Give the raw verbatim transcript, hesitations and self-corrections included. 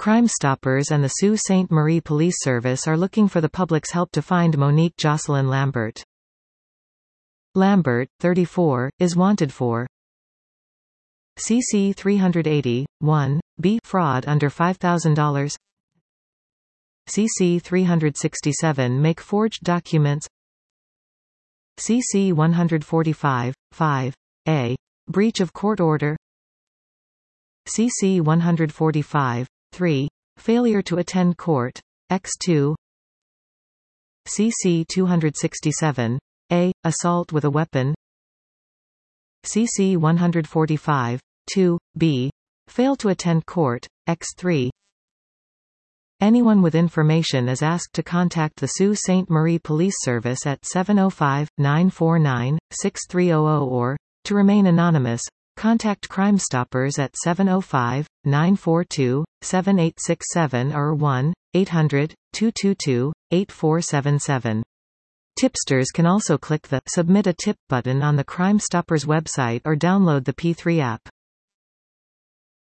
Crime Stoppers and the Sault Ste. Marie Police Service are looking for the public's help to find Monique Jocelyn Lambert. Lambert, thirty-four, is wanted for C C three eighty, one, B fraud under five thousand dollars, C C three sixty-seven make forged documents, C C one forty-five, five, A breach of court order, C C one forty-five, three failure to attend court, by two, C C two sixty-seven, A assault with a weapon, C C one forty-five, two, B fail to attend court, by three. Anyone with information is asked to contact the Sault Ste. Marie Police Service at seven oh five, nine four nine, six three hundred or, to remain anonymous, contact Crime Stoppers at seven oh five, nine four two, seven eight six seven or one eight hundred, two two two, eight four seven seven. Tipsters can also click the Submit a Tip button on the Crime Stoppers website or download the P three app.